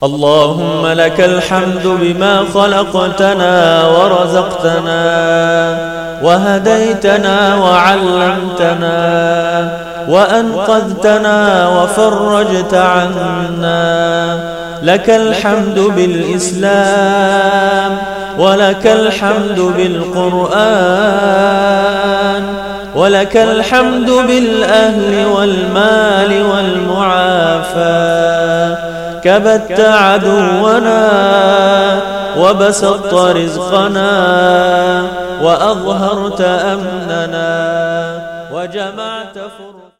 اللهم لك الحمد بما خلقتنا ورزقتنا وهديتنا وعلمتنا وأنقذتنا وفرجت عنا. لك الحمد بالإسلام، ولك الحمد بالقرآن، ولك الحمد بالأهل والمال والمعافاة. كبت عدونا وبسطت رزقنا وأظهرت أمننا وجمعت فرقنا.